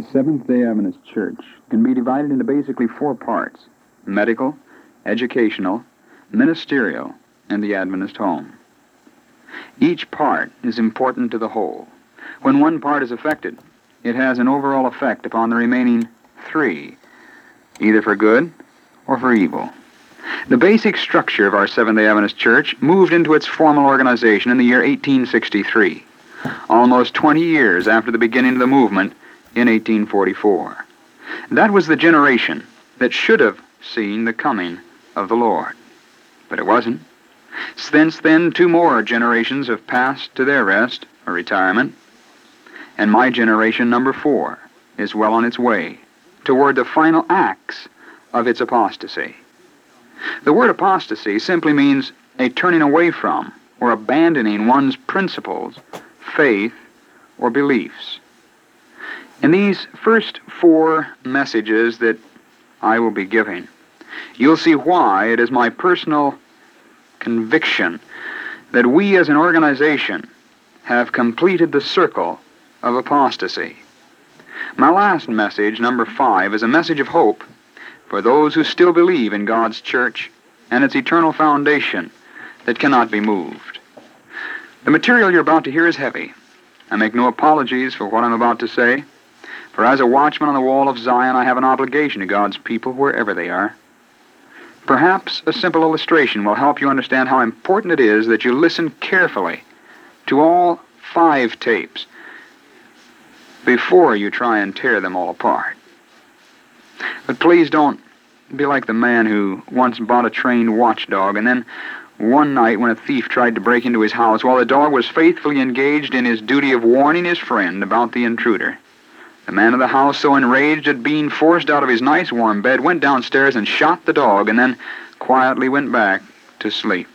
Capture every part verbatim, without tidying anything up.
Seventh-day Adventist Church can be divided into basically four parts: medical, educational, ministerial, and the Adventist home. Each part is important to the whole. When one part is affected, it has an overall effect upon the remaining three, either for good or for evil. The basic structure of our Seventh-day Adventist Church moved into its formal organization in the year eighteen sixty-three, almost twenty years after the beginning of the movement in eighteen forty-four. That was the generation that should have seen the coming of the Lord. But it wasn't. Since then, two more generations have passed to their rest or retirement, and my generation, number four, is well on its way toward the final acts of its apostasy. The word apostasy simply means a turning away from or abandoning one's principles, faith, or beliefs. In these first four messages that I will be giving, you'll see why it is my personal conviction that we as an organization have completed the circle of apostasy. My last message, number five, is a message of hope for those who still believe in God's church and its eternal foundation that cannot be moved. The material you're about to hear is heavy. I make no apologies for what I'm about to say, for as a watchman on the wall of Zion, I have an obligation to God's people wherever they are. Perhaps a simple illustration will help you understand how important it is that you listen carefully to all five tapes before you try and tear them all apart. But please don't be like the man who once bought a trained watchdog, and then one night when a thief tried to break into his house, while the dog was faithfully engaged in his duty of warning his friend about the intruder, the man of the house, so enraged at being forced out of his nice warm bed, went downstairs and shot the dog, and then quietly went back to sleep.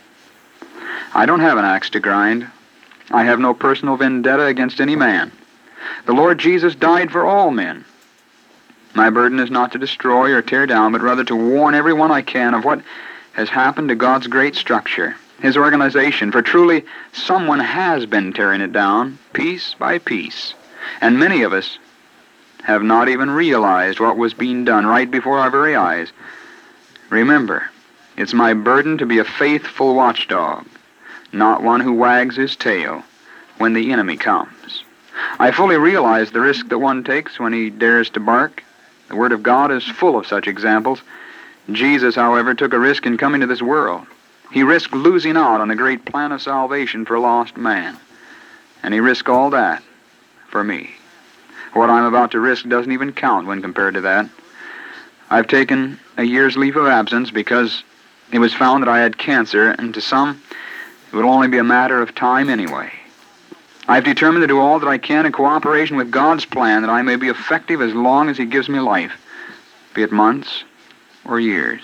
I don't have an axe to grind. I have no personal vendetta against any man. The Lord Jesus died for all men. My burden is not to destroy or tear down, but rather to warn everyone I can of what has happened to God's great structure, His organization, for truly someone has been tearing it down, piece by piece. And many of us have not even realized what was being done right before our very eyes. Remember, it's my burden to be a faithful watchdog, not one who wags his tail when the enemy comes. I fully realize the risk that one takes when he dares to bark. The Word of God is full of such examples. Jesus, however, took a risk in coming to this world. He risked losing out on the great plan of salvation for a lost man. And he risked all that for me. What I'm about to risk doesn't even count when compared to that. I've taken a year's leave of absence because it was found that I had cancer, and to some, it would only be a matter of time anyway. I've determined to do all that I can in cooperation with God's plan that I may be effective as long as He gives me life, be it months or years.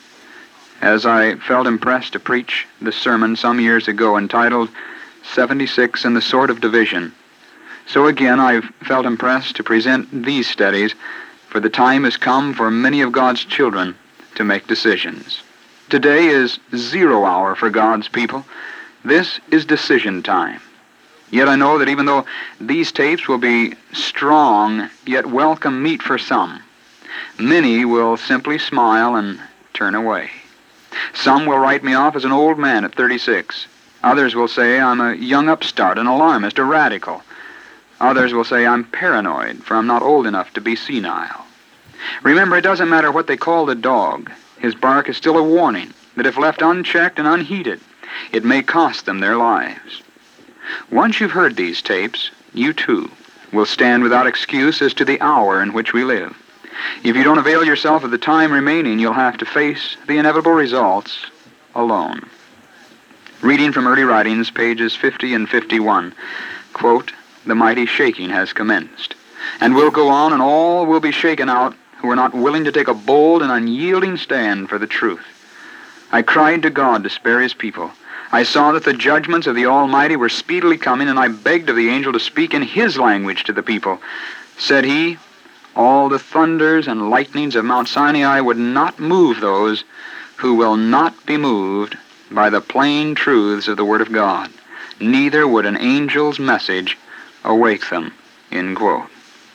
As I felt impressed to preach the sermon some years ago entitled seventy-six and the Sword of Division, so again I've felt impressed to present these studies, for the time has come for many of God's children to make decisions. Today is zero hour for God's people. This is decision time. Yet I know that even though these tapes will be strong, yet welcome meat for some, many will simply smile and turn away. Some will write me off as an old man at thirty-six. Others will say I'm a young upstart, an alarmist, a radical. Others will say I'm paranoid, for I'm not old enough to be senile. Remember, it doesn't matter what they call the dog. His bark is still a warning that if left unchecked and unheeded, it may cost them their lives. Once you've heard these tapes, you too will stand without excuse as to the hour in which we live. If you don't avail yourself of the time remaining, you'll have to face the inevitable results alone. Reading from Early Writings, pages fifty and fifty-one, quote, "The mighty shaking has commenced, and will go on, and all will be shaken out who are not willing to take a bold and unyielding stand for the truth. I cried to God to spare His people. I saw that the judgments of the Almighty were speedily coming, and I begged of the angel to speak in His language to the people. Said he, all the thunders and lightnings of Mount Sinai would not move those who will not be moved by the plain truths of the Word of God. Neither would an angel's message awake them," end quote.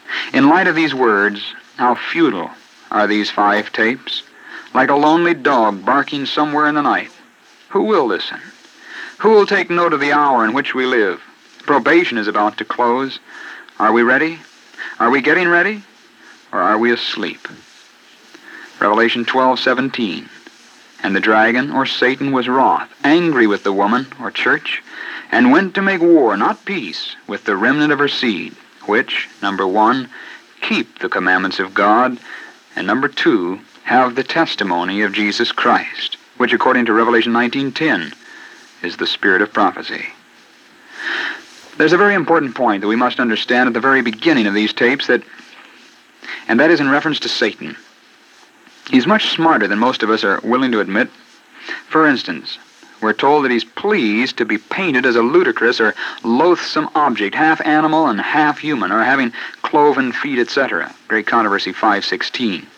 In light of these words, how futile are these five tapes? Like a lonely dog barking somewhere in the night. Who will listen? Who will take note of the hour in which we live? Probation is about to close. Are we ready? Are we getting ready? Or are we asleep? Revelation twelve seventeen. And the dragon, or Satan, was wroth, angry with the woman, or church, and went to make war, not peace, with the remnant of her seed, which, number one, keep the commandments of God, and number two, have the testimony of Jesus Christ, which, according to Revelation nineteen ten, is the spirit of prophecy. There's a very important point that we must understand at the very beginning of these tapes, that, and that is in reference to Satan. He's much smarter than most of us are willing to admit. For instance, we're told that he's pleased to be painted as a ludicrous or loathsome object, half animal and half human, or having cloven feet, et cetera. Great Controversy five sixteen.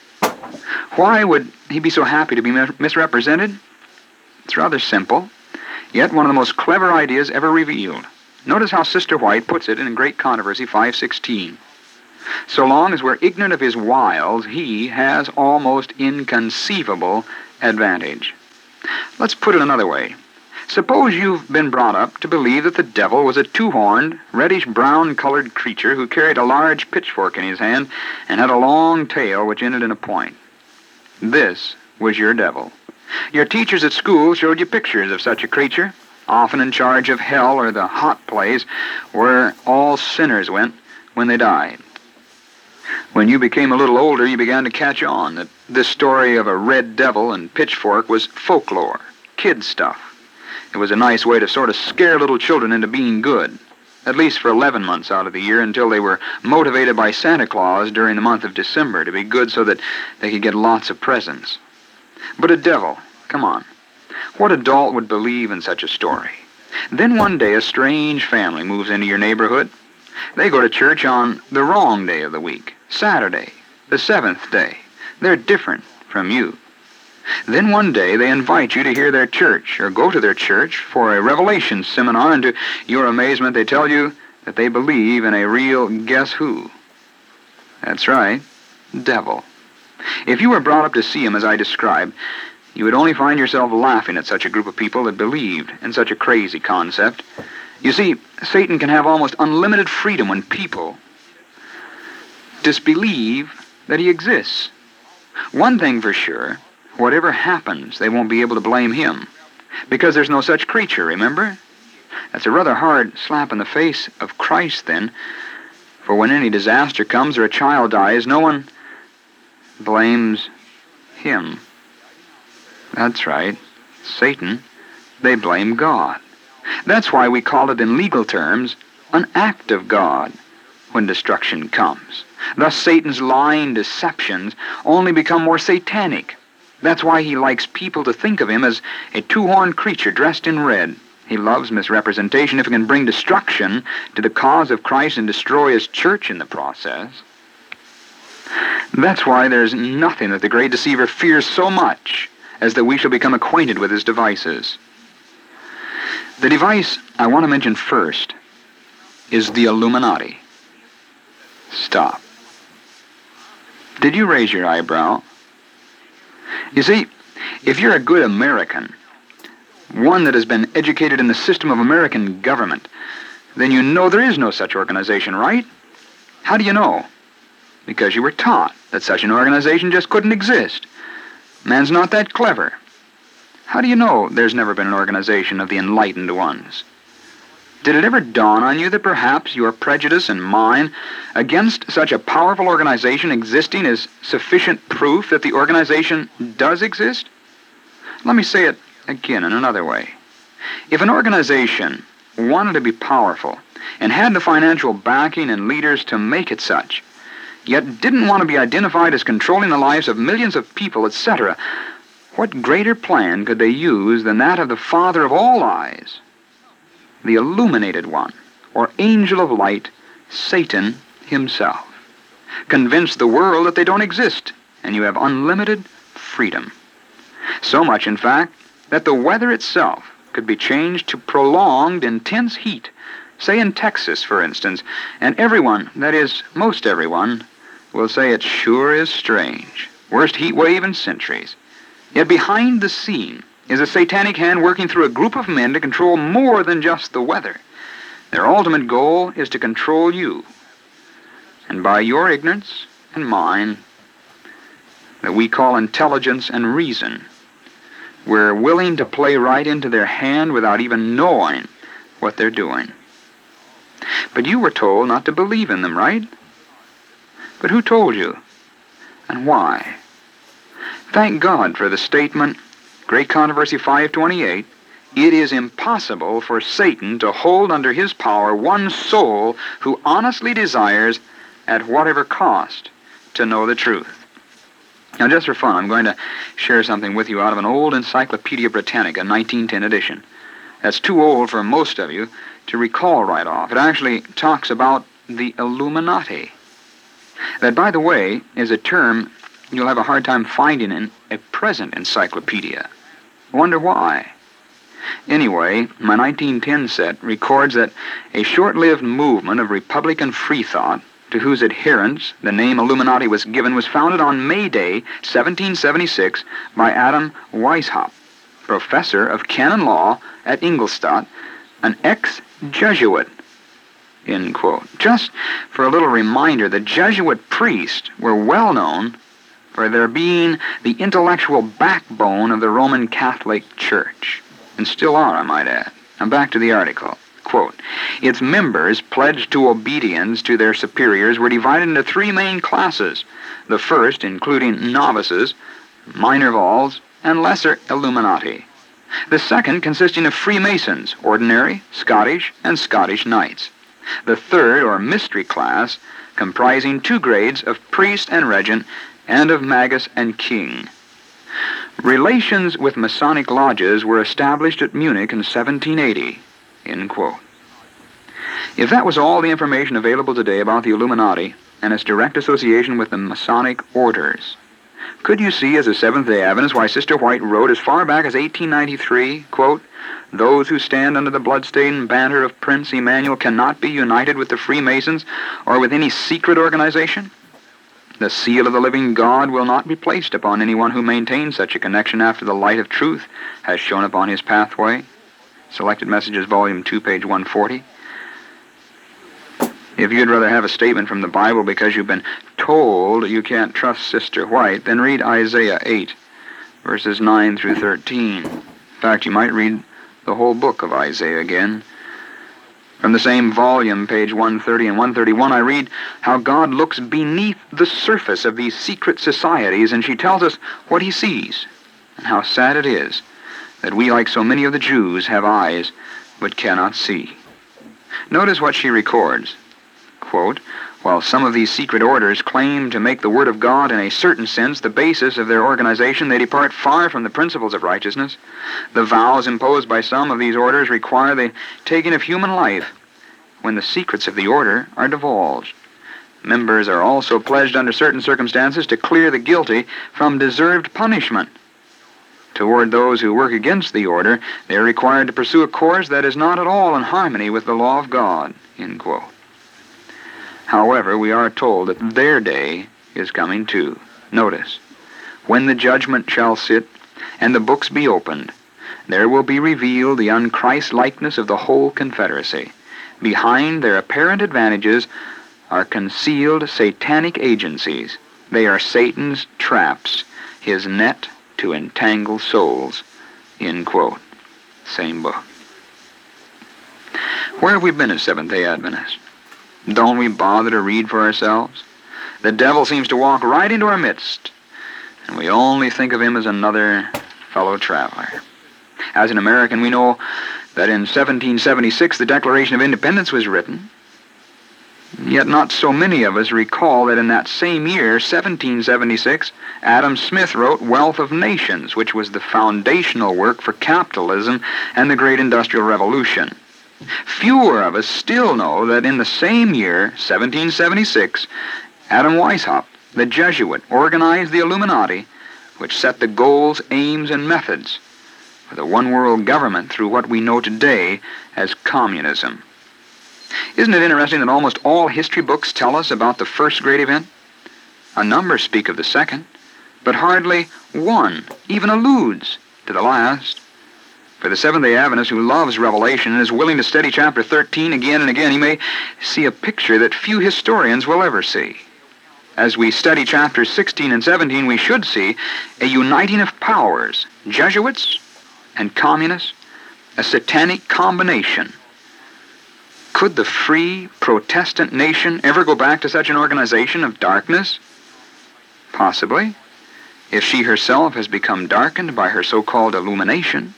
Why would he be so happy to be misrepresented? It's rather simple, yet one of the most clever ideas ever revealed. Notice how Sister White puts it in Great Controversy five sixteen. So long as we're ignorant of his wiles, he has almost inconceivable advantage. Let's put it another way. Suppose you've been brought up to believe that the devil was a two-horned, reddish-brown-colored creature who carried a large pitchfork in his hand and had a long tail which ended in a point. This was your devil. Your teachers at school showed you pictures of such a creature, often in charge of hell or the hot place where all sinners went when they died. When you became a little older, you began to catch on that this story of a red devil and pitchfork was folklore, kid stuff. It was a nice way to sort of scare little children into being good, at least for eleven months out of the year, until they were motivated by Santa Claus during the month of December to be good so that they could get lots of presents. But a devil, come on. What adult would believe in such a story? Then one day a strange family moves into your neighborhood. They go to church on the wrong day of the week, Saturday, the seventh day. They're different from you. Then one day they invite you to hear their church, or go to their church for a revelation seminar, and to your amazement they tell you that they believe in a real guess who. That's right, devil. If you were brought up to see him as I described, you would only find yourself laughing at such a group of people that believed in such a crazy concept. You see, Satan can have almost unlimited freedom when people disbelieve that he exists. One thing for sure, whatever happens, they won't be able to blame him, because there's no such creature, remember? That's a rather hard slap in the face of Christ, then, for when any disaster comes or a child dies, no one blames him. That's right, Satan. They blame God. That's why we call it in legal terms an act of God when destruction comes. Thus Satan's lying deceptions only become more satanic. That's why he likes people to think of him as a two-horned creature dressed in red. He loves misrepresentation if it can bring destruction to the cause of Christ and destroy his church in the process. That's why there's nothing that the great deceiver fears so much as that we shall become acquainted with his devices. The device I want to mention first is the Illuminati. Stop. Did you raise your eyebrow? You see, if you're a good American, one that has been educated in the system of American government, then you know there is no such organization, right? How do you know? Because you were taught that such an organization just couldn't exist. Man's not that clever. How do you know there's never been an organization of the enlightened ones? Did it ever dawn on you that perhaps your prejudice and mine against such a powerful organization existing is sufficient proof that the organization does exist? Let me say it again in another way. If an organization wanted to be powerful and had the financial backing and leaders to make it such, yet didn't want to be identified as controlling the lives of millions of people, et cetera, what greater plan could they use than that of the Father of all eyes, the illuminated one, or angel of light, Satan himself? Convince the world that they don't exist, and you have unlimited freedom. So much, in fact, that the weather itself could be changed to prolonged, intense heat say in Texas, for instance, and everyone, that is, most everyone, will say it sure is strange. Worst heat wave in centuries. Yet behind the scene is a satanic hand working through a group of men to control more than just the weather. Their ultimate goal is to control you. And by your ignorance and mine, that we call intelligence and reason, we're willing to play right into their hand without even knowing what they're doing. But you were told not to believe in them, right? But who told you? And why? Thank God for the statement, Great Controversy five twenty-eight, it is impossible for Satan to hold under his power one soul who honestly desires, at whatever cost, to know the truth. Now, just for fun, I'm going to share something with you out of an old Encyclopedia Britannica, nineteen ten edition. That's too old for most of you to recall right off. It actually talks about the Illuminati. That, by the way, is a term you'll have a hard time finding in a present encyclopedia. I wonder why. Anyway, my nineteen ten set records that a short-lived movement of Republican freethought to whose adherents the name Illuminati was given was founded on May Day, seventeen seventy-six, by Adam Weishaupt, professor of canon law at Ingolstadt, an ex-Jesuit, end quote. Just for a little reminder, the Jesuit priests were well known for their being the intellectual backbone of the Roman Catholic Church, and still are, I might add. Now back to the article. Quote, its members pledged to obedience to their superiors were divided into three main classes. The first, including novices, minor vols, and lesser Illuminati. The second, consisting of Freemasons, ordinary, Scottish, and Scottish Knights. The third, or mystery class, comprising two grades of priest and regent, and of magus and king. Relations with Masonic lodges were established at Munich in seventeen eighty. End quote. If that was all the information available today about the Illuminati and its direct association with the Masonic orders, could you see as a Seventh-day Adventist why Sister White wrote as far back as eighteen ninety-three, quote, those who stand under the bloodstained banner of Prince Emmanuel cannot be united with the Freemasons or with any secret organization? The seal of the living God will not be placed upon anyone who maintains such a connection after the light of truth has shone upon his pathway. Selected Messages, Volume two, page one forty. If you'd rather have a statement from the Bible because you've been told you can't trust Sister White, then read Isaiah eight, verses nine through thirteen. In fact, you might read the whole book of Isaiah again. From the same volume, page one thirty and one thirty-one, I read how God looks beneath the surface of these secret societies, and she tells us what he sees, and how sad it is that we, like so many of the Jews, have eyes but cannot see. Notice what she records. Quote, while some of these secret orders claim to make the Word of God in a certain sense the basis of their organization, they depart far from the principles of righteousness. The vows imposed by some of these orders require the taking of human life when the secrets of the order are divulged. Members are also pledged under certain circumstances to clear the guilty from deserved punishment. Toward those who work against the order, they are required to pursue a course that is not at all in harmony with the law of God. End quote. However, we are told that their day is coming too. Notice, when the judgment shall sit, and the books be opened, there will be revealed the unchrist-likeness of the whole confederacy. Behind their apparent advantages are concealed satanic agencies. They are Satan's traps, his net to entangle souls. End quote. Same book. Where have we been as Seventh-day Adventists? Don't we bother to read for ourselves? The devil seems to walk right into our midst, and we only think of him as another fellow traveler. As an American, we know that in seventeen seventy-six the Declaration of Independence was written, yet not so many of us recall that in that same year, seventeen seventy-six, Adam Smith wrote Wealth of Nations, which was the foundational work for capitalism and the Great Industrial Revolution. Fewer of us still know that in the same year, seventeen seventy-six, Adam Weishaupt, the Jesuit, organized the Illuminati, which set the goals, aims, and methods for the one-world government through what we know today as communism. Isn't it interesting that almost all history books tell us about the first great event? A number speak of the second, but hardly one even alludes to the last. For the Seventh-day Adventist who loves Revelation and is willing to study chapter thirteen again and again, he may see a picture that few historians will ever see. As we study chapters sixteen and seventeen, we should see a uniting of powers, Jesuits and communists, a satanic combination. Could the free Protestant nation ever go back to such an organization of darkness? Possibly, if she herself has become darkened by her so-called illumination.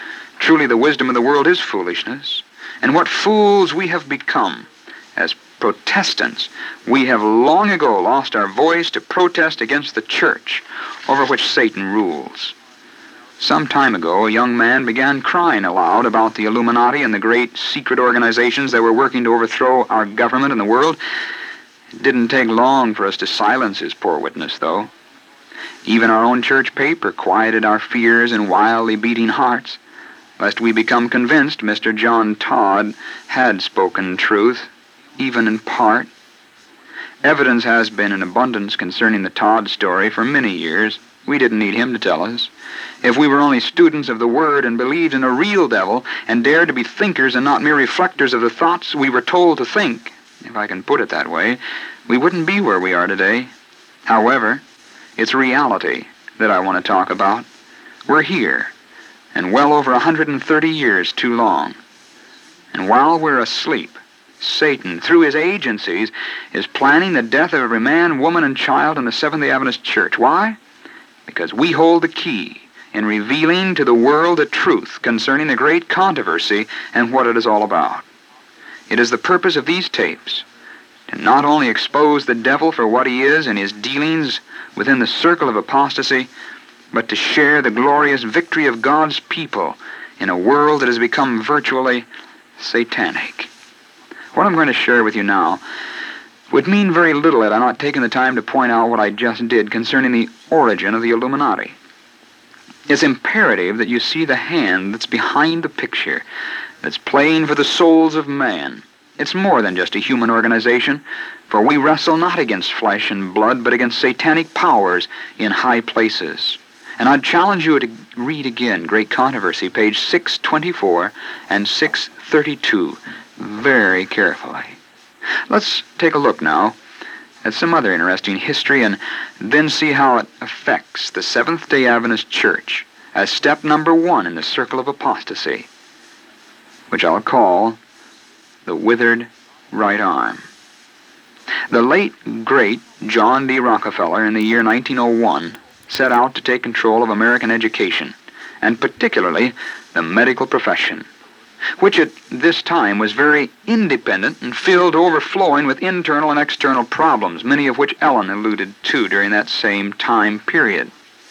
Truly the wisdom of the world is foolishness, and what fools we have become. As Protestants, we have long ago lost our voice to protest against the church over which Satan rules. Some time ago, a young man began crying aloud about the Illuminati and the great secret organizations that were working to overthrow our government and the world. It didn't take long for us to silence his poor witness, though. Even our own church paper quieted our fears and wildly beating hearts, lest we become convinced Mister John Todd had spoken truth, even in part. Evidence has been in abundance concerning the Todd story for many years. We didn't need him to tell us. If we were only students of the Word and believed in a real devil and dared to be thinkers and not mere reflectors of the thoughts we were told to think, if I can put it that way, we wouldn't be where we are today. However, it's reality that I want to talk about. We're here, and well over one hundred thirty years too long. And while we're asleep, Satan, through his agencies, is planning the death of every man, woman, and child in the Seventh-day Adventist Church. Why? Because we hold the key in revealing to the world the truth concerning the great controversy and what it is all about. It is the purpose of these tapes to not only expose the devil for what he is and his dealings within the circle of apostasy, but to share the glorious victory of God's people in a world that has become virtually satanic. What I'm going to share with you now would mean very little had I not taken the time to point out what I just did concerning the origin of the Illuminati. It's imperative that you see the hand that's behind the picture, that's playing for the souls of man. It's more than just a human organization, for we wrestle not against flesh and blood, but against satanic powers in high places. And I'd challenge you to read again Great Controversy, page six twenty-four and six thirty-two, very carefully. Let's take a look now at some other interesting history and then see how it affects the Seventh-day Adventist Church as step number one in the circle of apostasy, which I'll call the withered right arm. The late, great John D. Rockefeller in the year nineteen oh one set out to take control of American education, and particularly the medical profession, which at this time was very independent and filled to overflowing with internal and external problems, many of which Ellen alluded to during that same time period.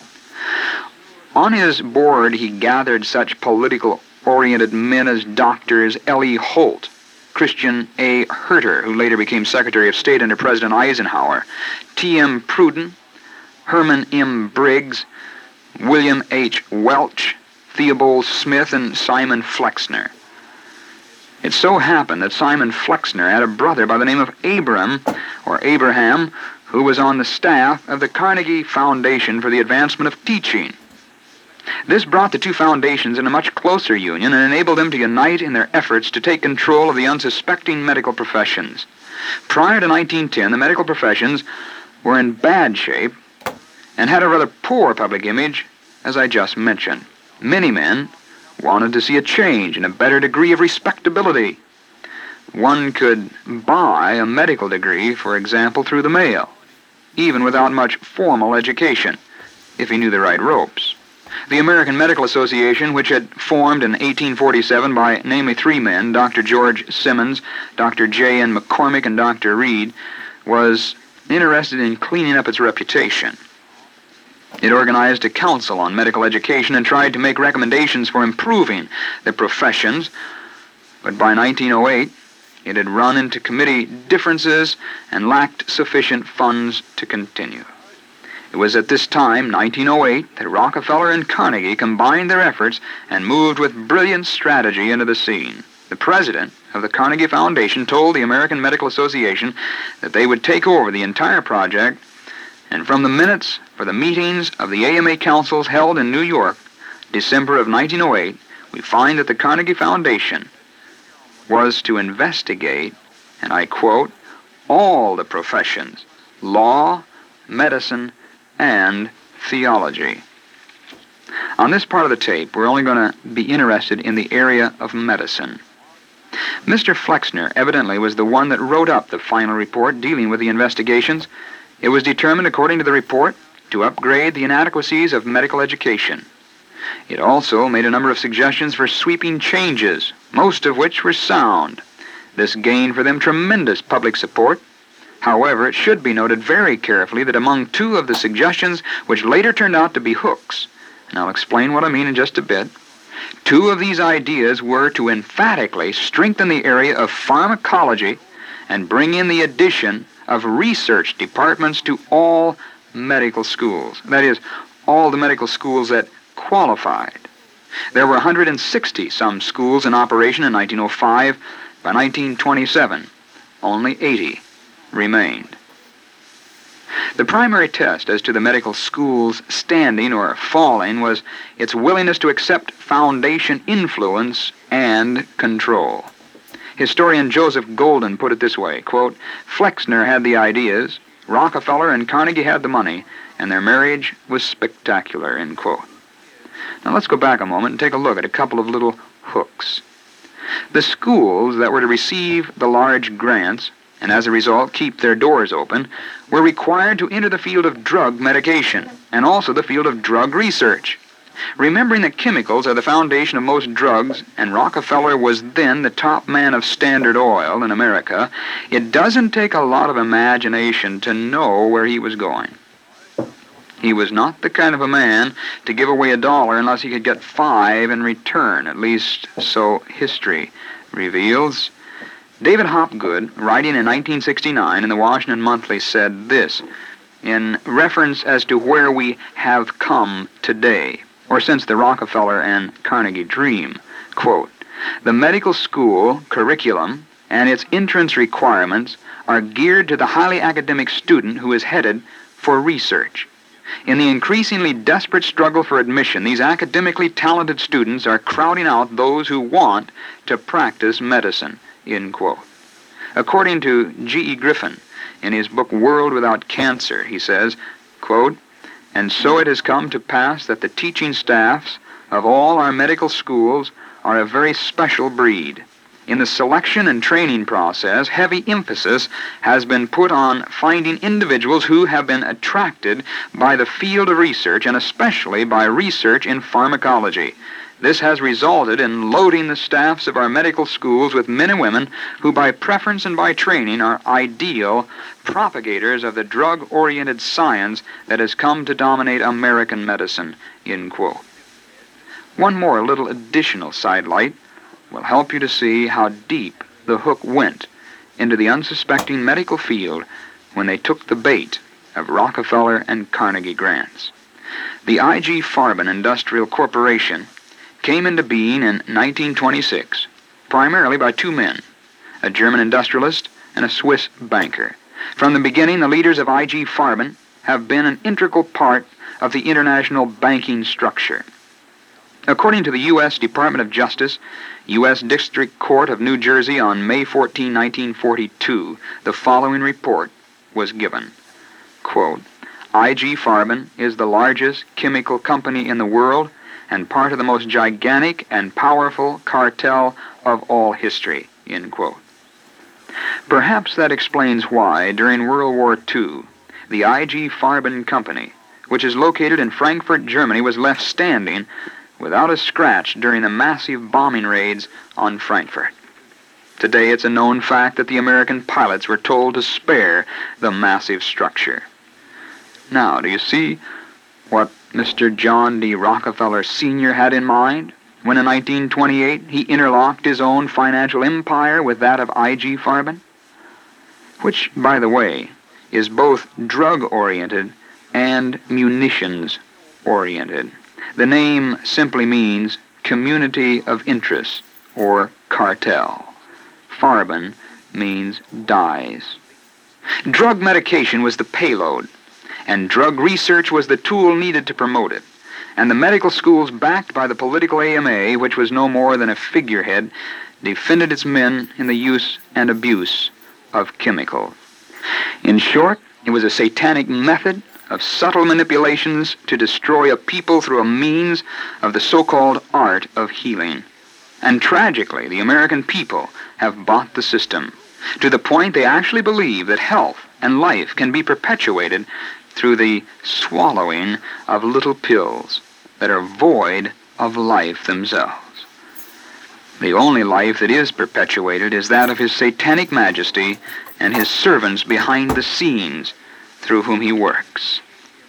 On his board, he gathered such political-oriented men as Doctors L E Holt, Christian A. Herter, who later became Secretary of State under President Eisenhower, T M Pruden, Herman M. Briggs, William H. Welch, Theobald Smith, and Simon Flexner. It so happened that Simon Flexner had a brother by the name of Abram, or Abraham, who was on the staff of the Carnegie Foundation for the Advancement of Teaching. This brought the two foundations in a much closer union and enabled them to unite in their efforts to take control of the unsuspecting medical professions. Prior to nineteen ten, the medical professions were in bad shape and had a rather poor public image, as I just mentioned. Many men wanted to see a change and a better degree of respectability. One could buy a medical degree, for example, through the mail, even without much formal education, if he knew the right ropes. The American Medical Association, which had formed in eighteen forty-seven by namely three men, Doctor George Simmons, Doctor J N McCormick, and Doctor Reed, was interested in cleaning up its reputation. It organized a council on medical education and tried to make recommendations for improving the professions, but by nineteen oh eight, it had run into committee differences and lacked sufficient funds to continue. It was at this time, nineteen oh eight, that Rockefeller and Carnegie combined their efforts and moved with brilliant strategy into the scene. The president of the Carnegie Foundation told the American Medical Association that they would take over the entire project, and from the minutes for the meetings of the A M A councils held in New York, December of nineteen oh eight, we find that the Carnegie Foundation was to investigate, and I quote, all the professions, law, medicine, and theology. On this part of the tape, we're only going to be interested in the area of medicine. Mister Flexner evidently was the one that wrote up the final report dealing with the investigations. It was determined, according to the report, to upgrade the inadequacies of medical education. It also made a number of suggestions for sweeping changes, most of which were sound. This gained for them tremendous public support. However, it should be noted very carefully that among two of the suggestions, which later turned out to be hooks, and I'll explain what I mean in just a bit, two of these ideas were to emphatically strengthen the area of pharmacology and bring in the addition of research departments to all medical schools. That is, all the medical schools that qualified. There were one hundred sixty some schools in operation in nineteen oh five. By nineteen twenty-seven, only eighty remained. The primary test as to the medical school's standing or falling was its willingness to accept foundation influence and control. Historian Joseph Golden put it this way, quote, Flexner had the ideas, Rockefeller and Carnegie had the money, and their marriage was spectacular, end quote. Now let's go back a moment and take a look at a couple of little hooks. The schools that were to receive the large grants, and as a result keep their doors open, were required to enter the field of drug medication, and also the field of drug research. Remembering that chemicals are the foundation of most drugs, and Rockefeller was then the top man of Standard Oil in America, it doesn't take a lot of imagination to know where he was going. He was not the kind of a man to give away a dollar unless he could get five in return, at least so history reveals. David Hopgood, writing in nineteen sixty-nine in the Washington Monthly, said this, in reference as to where we have come today, or since the Rockefeller and Carnegie dream, quote, the medical school curriculum and its entrance requirements are geared to the highly academic student who is headed for research. In the increasingly desperate struggle for admission, these academically talented students are crowding out those who want to practice medicine, end quote. According to G E Griffin, in his book World Without Cancer, he says, quote, and so it has come to pass that the teaching staffs of all our medical schools are a very special breed. In the selection and training process, heavy emphasis has been put on finding individuals who have been attracted by the field of research, and especially by research in pharmacology. This has resulted in loading the staffs of our medical schools with men and women who by preference and by training are ideal propagators of the drug-oriented science that has come to dominate American medicine, end quote. One more little additional sidelight will help you to see how deep the hook went into the unsuspecting medical field when they took the bait of Rockefeller and Carnegie grants. The I G Farben Industrial Corporation came into being in nineteen twenty-six, primarily by two men, a German industrialist and a Swiss banker. From the beginning, the leaders of I G Farben have been an integral part of the international banking structure. According to the U S Department of Justice, U S District Court of New Jersey on May fourteenth, nineteen forty-two, the following report was given. Quote, I G Farben is the largest chemical company in the world and part of the most gigantic and powerful cartel of all history, end quote. Perhaps that explains why, during World War Two, the I G Farben Company, which is located in Frankfurt, Germany, was left standing without a scratch during the massive bombing raids on Frankfurt. Today, it's a known fact that the American pilots were told to spare the massive structure. Now, do you see what Mister John D. Rockefeller Senior had in mind when in nineteen twenty-eight he interlocked his own financial empire with that of I G Farben? Which, by the way, is both drug-oriented and munitions-oriented. The name simply means community of interest, or cartel. Farben means dyes. Drug medication was the payload, and drug research was the tool needed to promote it. And the medical schools backed by the political A M A, which was no more than a figurehead, defended its men in the use and abuse of chemicals. In short, it was a satanic method of subtle manipulations to destroy a people through a means of the so-called art of healing. And tragically, the American people have bought the system, to the point they actually believe that health and life can be perpetuated through the swallowing of little pills that are void of life themselves. The only life that is perpetuated is that of His Satanic Majesty and His servants behind the scenes through whom He works.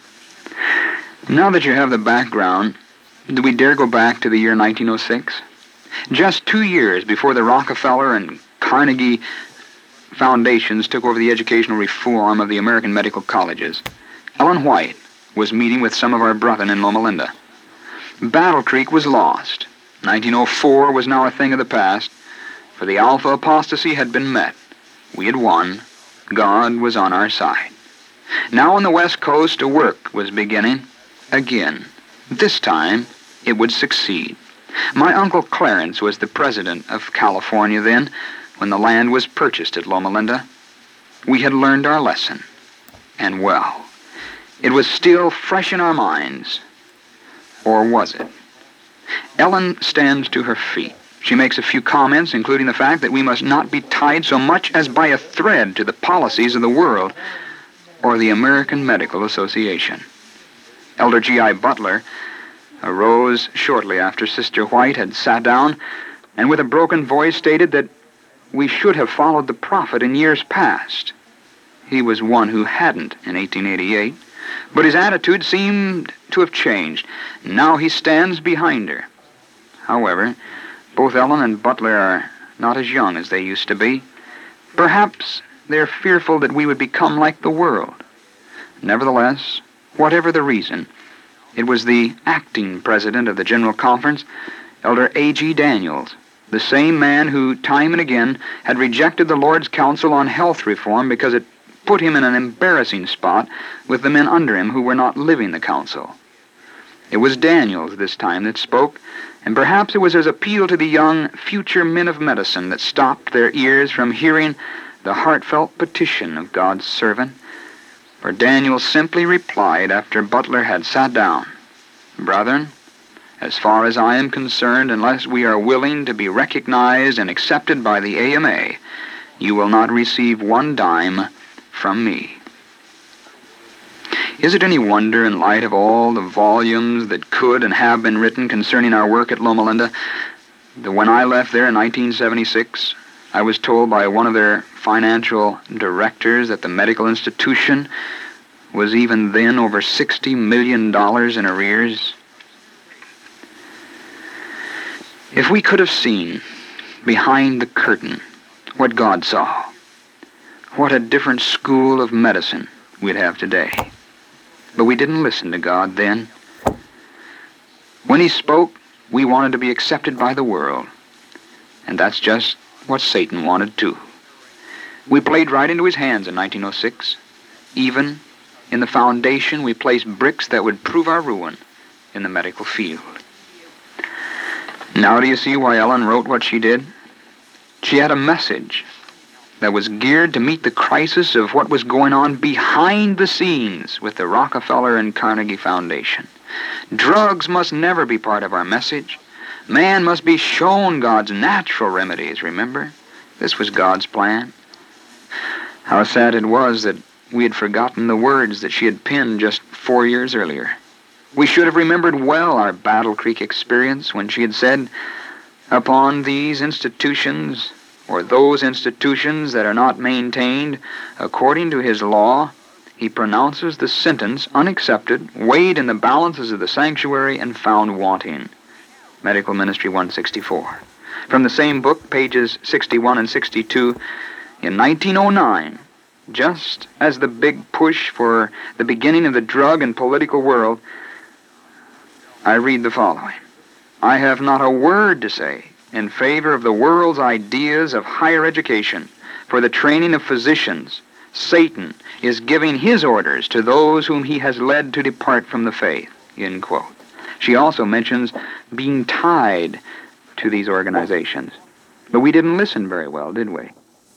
Now that you have the background, do we dare go back to the year nineteen oh six? Just two years before the Rockefeller and Carnegie foundations took over the educational reform of the American medical colleges, Ellen White was meeting with some of our brethren in Loma Linda. Battle Creek was lost. nineteen oh four was now a thing of the past, for the alpha apostasy had been met. We had won. God was on our side. Now on the West Coast, a work was beginning again. This time, it would succeed. My Uncle Clarence was the president of California then, when the land was purchased at Loma Linda. We had learned our lesson, and well, it was still fresh in our minds. Or was it? Ellen stands to her feet. She makes a few comments, including the fact that we must not be tied so much as by a thread to the policies of the world or the American Medical Association. Elder G I Butler arose shortly after Sister White had sat down and with a broken voice stated that we should have followed the prophet in years past. He was one who hadn't in eighteen eighty-eight, but his attitude seemed to have changed. Now he stands behind her. However, both Ellen and Butler are not as young as they used to be. Perhaps they're fearful that we would become like the world. Nevertheless, whatever the reason, it was the acting president of the General Conference, Elder A G Daniels, the same man who, time and again, had rejected the Lord's counsel on health reform because it put him in an embarrassing spot with the men under him who were not living the counsel. It was Daniels this time that spoke, and perhaps it was his appeal to the young future men of medicine that stopped their ears from hearing the heartfelt petition of God's servant, for Daniel simply replied after Butler had sat down, "Brethren, as far as I am concerned, unless we are willing to be recognized and accepted by the A M A, you will not receive one dime from me." Is it any wonder, in light of all the volumes that could and have been written concerning our work at Loma Linda, that when I left there in nineteen seventy-six, I was told by one of their financial directors that the medical institution was even then over sixty million dollars in arrears? If we could have seen behind the curtain what God saw, what a different school of medicine we'd have today. But we didn't listen to God then. When He spoke, we wanted to be accepted by the world. And that's just what Satan wanted too. We played right into his hands in nineteen oh six. Even in the foundation, we placed bricks that would prove our ruin in the medical field. Now do you see why Ellen wrote what she did? She had a message that was geared to meet the crisis of what was going on behind the scenes with the Rockefeller and Carnegie Foundation. Drugs must never be part of our message. Man must be shown God's natural remedies, remember? This was God's plan. How sad it was that we had forgotten the words that she had penned just four years earlier. We should have remembered well our Battle Creek experience when she had said, "Upon these institutions, or those institutions that are not maintained according to His law, He pronounces the sentence unaccepted, weighed in the balances of the sanctuary, and found wanting." Medical Ministry one sixty-four. From the same book, pages sixty-one and sixty-two, in nineteen oh nine, just as the big push for the beginning of the drug and political world, I read the following. "I have not a word to say in favor of the world's ideas of higher education for the training of physicians, Satan is giving his orders to those whom he has led to depart from the faith, end quote. She also mentions being tied to these organizations. But we didn't listen very well, did we?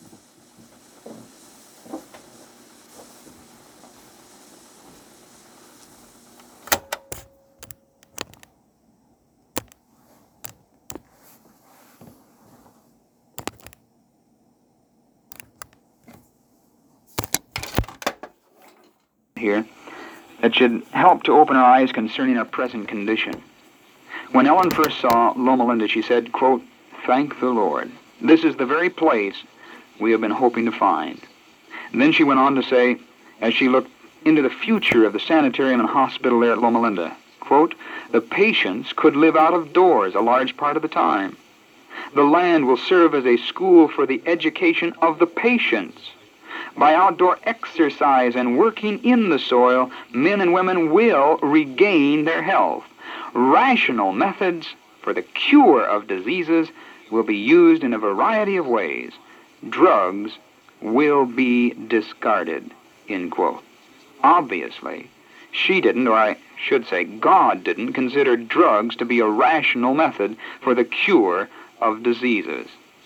Here that should help to open our eyes concerning our present condition. When Ellen first saw Loma Linda, she said, quote, "Thank the Lord. This is the very place we have been hoping to find." And then she went on to say, as she looked into the future of the sanitarium and hospital there at Loma Linda, quote, "The patients could live out of doors a large part of the time. The land will serve as a school for the education of the patients. By outdoor exercise and working in the soil, men and women will regain their health. Rational methods for the cure of diseases will be used in a variety of ways. Drugs will be discarded," end quote. Obviously, she didn't, or I should say God didn't, consider drugs to be a rational method for the cure of diseases.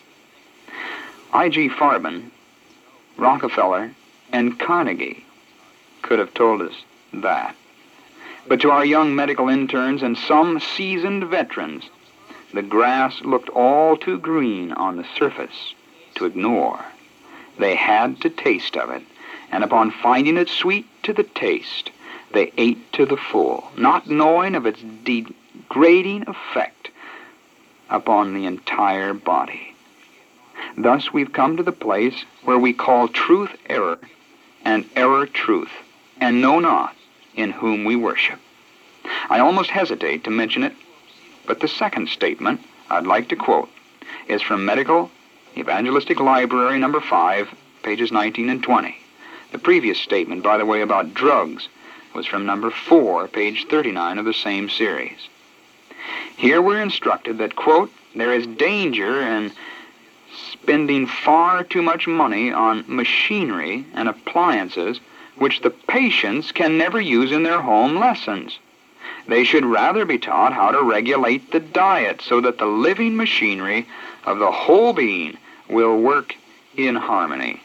I G Farben, Rockefeller, and Carnegie could have told us that. But to our young medical interns and some seasoned veterans, the grass looked all too green on the surface to ignore. They had to taste of it, and upon finding it sweet to the taste, they ate to the full, not knowing of its degrading effect upon the entire body. Thus we've come to the place where we call truth error and error truth, and know not in whom we worship. I almost hesitate to mention it, but the second statement I'd like to quote is from Medical Evangelistic Library number five, pages nineteen and twenty. The previous statement, by the way, about drugs was from number four, page thirty-nine of the same series. Here we're instructed that, quote, "There is danger in spending far too much money on machinery and appliances which the patients can never use in their home lessons. They should rather be taught how to regulate the diet so that the living machinery of the whole being will work in harmony."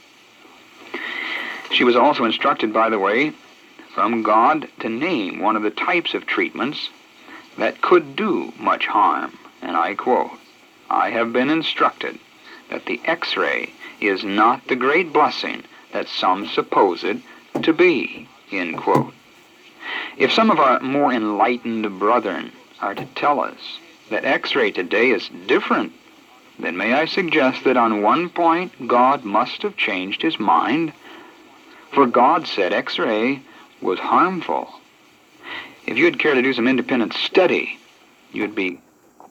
She was also instructed, by the way, from God to name one of the types of treatments that could do much harm, and I quote, "I have been instructed that the X-ray is not the great blessing that some suppose it to be," end quote. If some of our more enlightened brethren are to tell us that X-ray today is different, then may I suggest that on one point God must have changed his mind, for God said X-ray was harmful. If you'd care to do some independent study, you'd be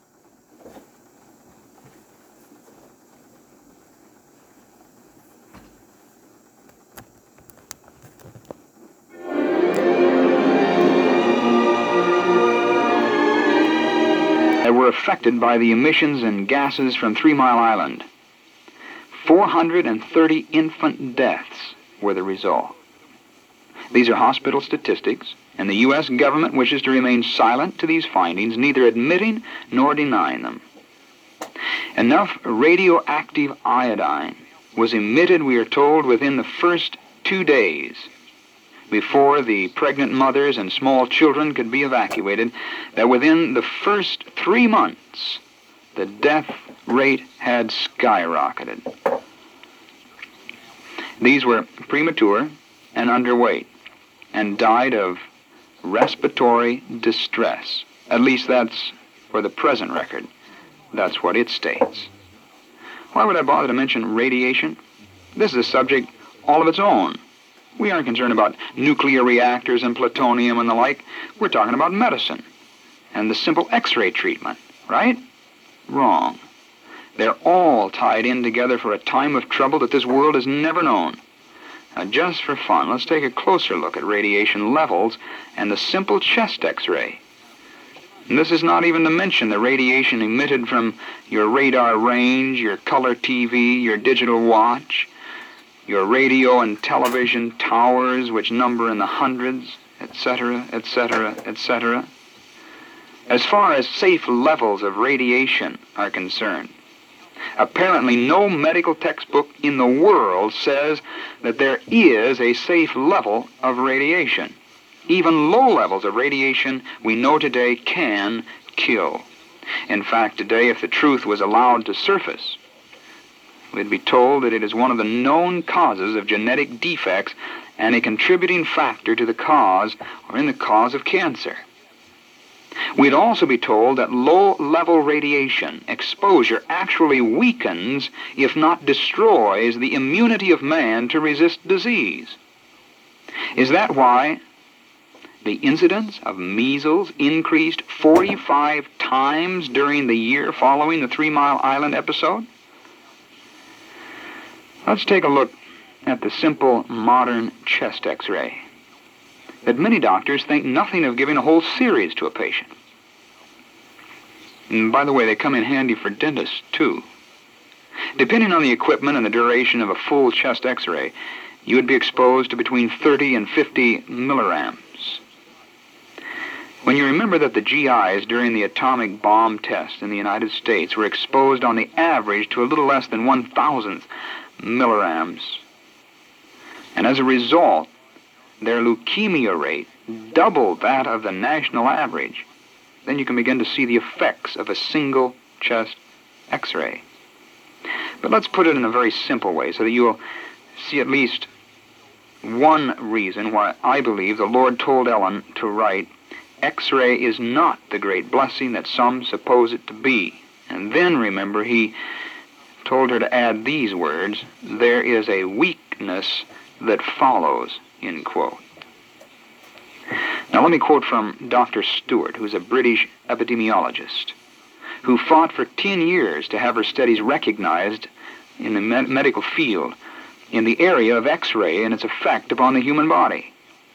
that were affected by the emissions and gases from Three Mile Island. four hundred thirty infant deaths were the result. These are hospital statistics, and the U S government wishes to remain silent to these findings, neither admitting nor denying them. Enough radioactive iodine was emitted, we are told, within the first two days before the pregnant mothers and small children could be evacuated, that within the first three months, the death rate had skyrocketed. These were premature and underweight, and died of respiratory distress. At least that's for the present record. That's what it states. Why would I bother to mention radiation? This is a subject all of its own. We aren't concerned about nuclear reactors and plutonium and the like. We're talking about medicine and the simple X-ray treatment, right? Wrong. They're all tied in together for a time of trouble that this world has never known. Now, just for fun, let's take a closer look at radiation levels and the simple chest X-ray. And this is not even to mention the radiation emitted from your radar range, your color T V, your digital watch, your radio and television towers, which number in the hundreds, et cetera, et cetera, et cetera. As far as safe levels of radiation are concerned, apparently no medical textbook in the world says that there is a safe level of radiation. Even low levels of radiation we know today can kill. In fact, today, if the truth was allowed to surface, we'd be told that it is one of the known causes of genetic defects and a contributing factor to the cause or in the cause of cancer. We'd also be told that low-level radiation exposure actually weakens, if not destroys, the immunity of man to resist disease. Is that why the incidence of measles increased forty-five times during the year following the Three Mile Island episode? Let's take a look at the simple modern chest x-ray that many doctors think nothing of giving a whole series to a patient. And by the way, they come in handy for dentists, too. Depending on the equipment and the duration of a full chest x-ray, you would be exposed to between thirty and fifty milliamps. When you remember that the G Is during the atomic bomb test in the United States were exposed on the average to a little less than one thousandth milliamps, and as a result, their leukemia rate doubled that of the national average, then you can begin to see the effects of a single chest x-ray. But let's put it in a very simple way so that you'll see at least one reason why I believe the Lord told Ellen to write, X-ray is not the great blessing that some suppose it to be. And then, remember, he told her to add these words, there is a weakness that follows, end quote. Now let me quote from Doctor Stewart, who's a British epidemiologist, who fought for ten years to have her studies recognized in the med- medical field in the area of X-ray and its effect upon the human body.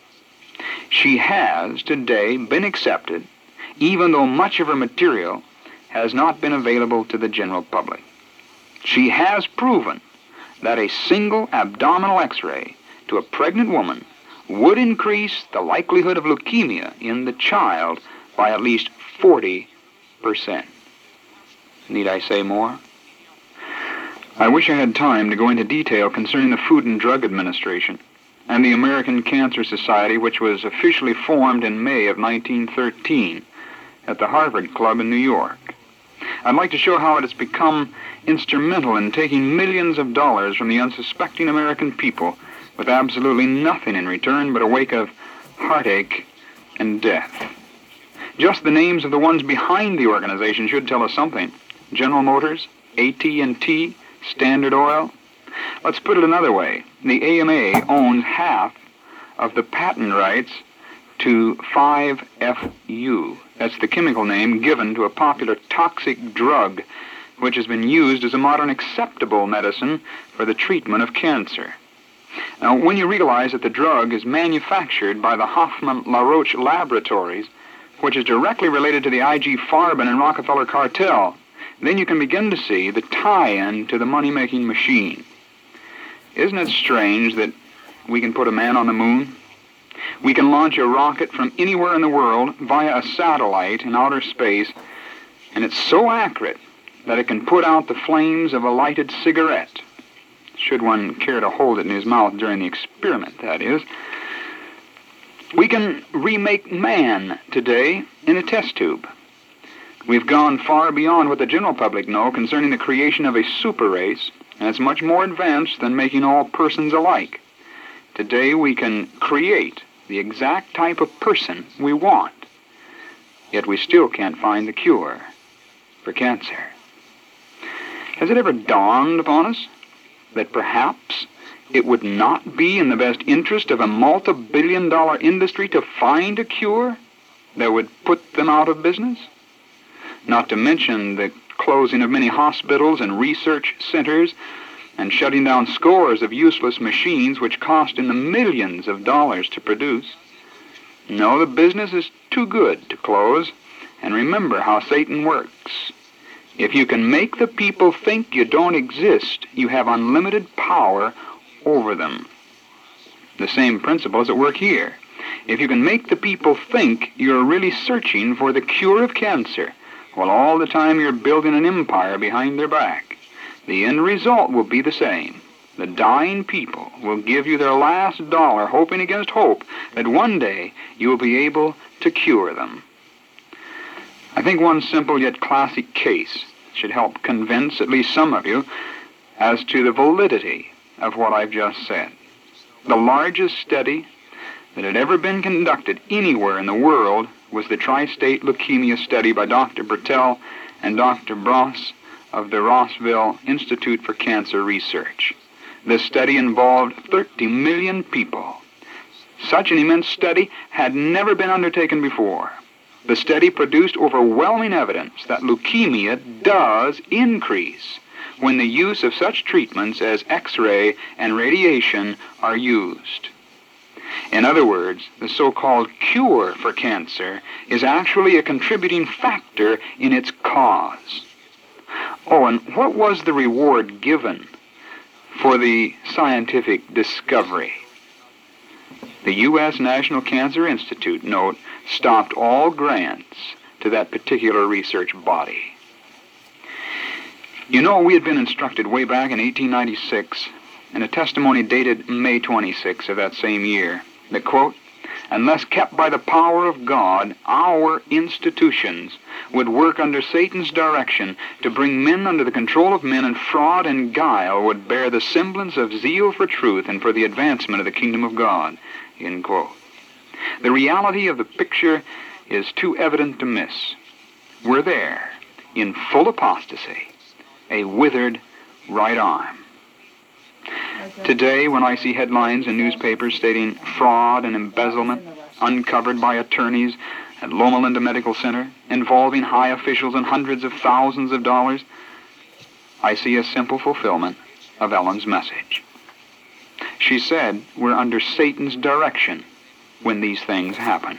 She has today been accepted, even though much of her material has not been available to the general public. She has proven that a single abdominal X-ray to a pregnant woman would increase the likelihood of leukemia in the child by at least forty percent. Need I say more? I wish I had time to go into detail concerning the Food and Drug Administration and the American Cancer Society, which was officially formed in May of nineteen thirteen at the Harvard Club in New York. I'd like to show how it has become instrumental in taking millions of dollars from the unsuspecting American people with absolutely nothing in return but a wake of heartache and death. Just the names of the ones behind the organization should tell us something. General Motors, A T and T, Standard Oil. Let's put it another way. The A M A owns half of the patent rights to five F U. That's the chemical name given to a popular toxic drug which has been used as a modern acceptable medicine for the treatment of cancer. Now, when you realize that the drug is manufactured by the Hoffman-LaRoche Laboratories, which is directly related to the I G Farben and Rockefeller cartel, then you can begin to see the tie-in to the money-making machine. Isn't it strange that we can put a man on the moon? We can launch a rocket from anywhere in the world via a satellite in outer space, and it's so accurate that it can put out the flames of a lighted cigarette, should one care to hold it in his mouth during the experiment, that is. We can remake man today in a test tube. We've gone far beyond what the general public know concerning the creation of a super race, and it's much more advanced than making all persons alike. Today we can create the exact type of person we want, yet we still can't find the cure for cancer. Has it ever dawned upon us that perhaps it would not be in the best interest of a multi-billion dollar industry to find a cure that would put them out of business? Not to mention the closing of many hospitals and research centers and shutting down scores of useless machines which cost in the millions of dollars to produce. No, the business is too good to close, And remember how Satan works. If you can make the people think you don't exist, you have unlimited power over them. The same principle is at work here. If you can make the people think you're really searching for the cure of cancer, while all the time you're building an empire behind their back, the end result will be the same. The dying people will give you their last dollar, hoping against hope that one day you will be able to cure them. I think one simple yet classic case should help convince at least some of you as to the validity of what I've just said. The largest study that had ever been conducted anywhere in the world was the Tri-State Leukemia Study by Doctor Bertel and Doctor Bross of the Rossville Institute for Cancer Research. This study involved thirty million people. Such an immense study had never been undertaken before. The study produced overwhelming evidence that leukemia does increase when the use of such treatments as X-ray and radiation are used. In other words, the so-called cure for cancer is actually a contributing factor in its cause. Oh, and what was the reward given for the scientific discovery? The U S National Cancer Institute, note, stopped all grants to that particular research body. You know, we had been instructed way back in eighteen ninety-six, in a testimony dated May twenty-sixth of that same year, that, quote, unless kept by the power of God, our institutions would work under Satan's direction to bring men under the control of men, and fraud and guile would bear the semblance of zeal for truth and for the advancement of the kingdom of God, end quote. The reality of the picture is too evident to miss. We're there, in full apostasy, a withered right arm. Today, when I see headlines in newspapers stating fraud and embezzlement uncovered by attorneys at Loma Linda Medical Center, involving high officials and hundreds of thousands of dollars, I see a simple fulfillment of Ellen's message. She said we're under Satan's direction when these things happen.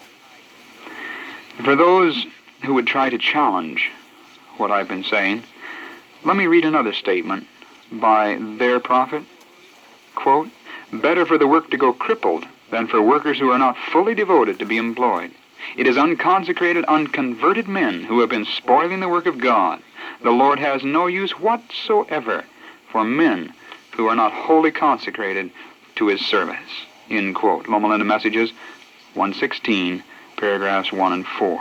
For those who would try to challenge what I've been saying, let me read another statement by their prophet. Quote, better for the work to go crippled than for workers who are not fully devoted to be employed. It is unconsecrated, unconverted men who have been spoiling the work of God. The Lord has no use whatsoever for men who are not wholly consecrated to his service. End quote. Loma Linda Messages, one sixteen, paragraphs one and four.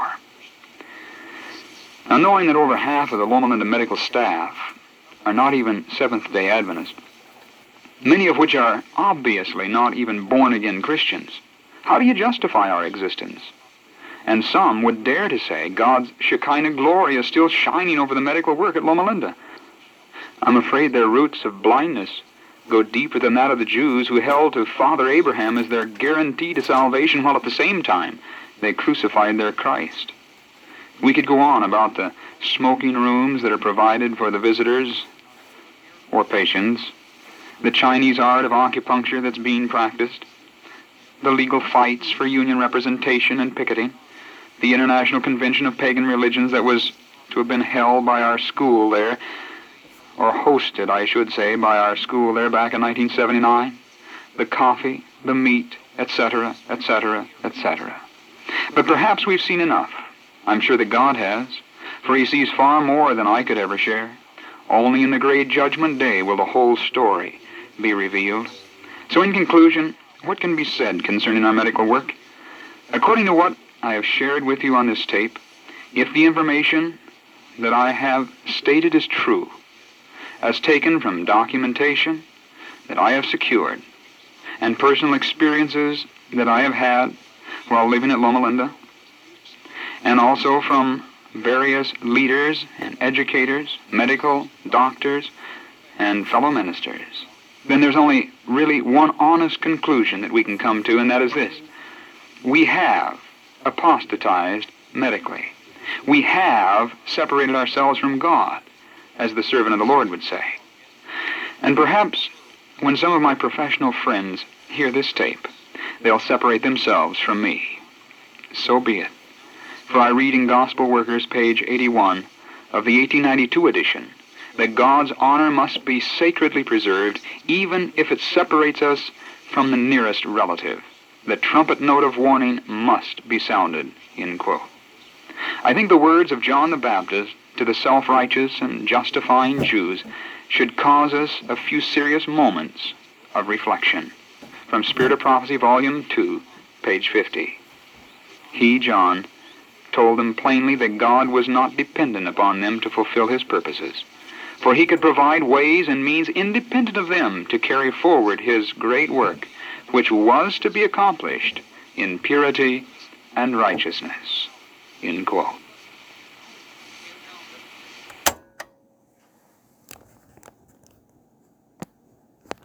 Now, knowing that over half of the Loma Linda medical staff are not even Seventh-day Adventists, many of which are obviously not even born-again Christians, how do you justify our existence? And some would dare to say God's Shekinah glory is still shining over the medical work at Loma Linda. I'm afraid their roots of blindness go deeper than that of the Jews who held to Father Abraham as their guarantee to salvation, while at the same time they crucified their Christ. We could go on about the smoking rooms that are provided for the visitors or patients, the Chinese art of acupuncture that's being practiced, the legal fights for union representation and picketing, the International Convention of Pagan Religions that was to have been held by our school there, or hosted, I should say, by our school there back in nineteen seventy-nine, the coffee, the meat, et cetera, et cetera, et cetera. But perhaps we've seen enough. I'm sure that God has, for he sees far more than I could ever share. Only in the great judgment day will the whole story be revealed. So in conclusion, what can be said concerning our medical work? According to what I have shared with you on this tape, if the information that I have stated is true, as taken from documentation that I have secured and personal experiences that I have had while living at Loma Linda, and also from various leaders and educators, medical, doctors, and fellow ministers, then there's only really one honest conclusion that we can come to, and that is this. We have apostatized medically. We have separated ourselves from God, as the servant of the Lord would say. And perhaps when some of my professional friends hear this tape, they'll separate themselves from me. So be it. For I read in Gospel Workers, page eighty-one of the eighteen ninety-two edition, that God's honor must be sacredly preserved, even if it separates us from the nearest relative. The trumpet note of warning must be sounded, end quote. I think the words of John the Baptist to the self-righteous and justifying Jews should cause us a few serious moments of reflection. From Spirit of Prophecy, Volume two, page fifty. He, John, told them plainly that God was not dependent upon them to fulfill his purposes, for he could provide ways and means independent of them to carry forward his great work, which was to be accomplished in purity and righteousness, end quote.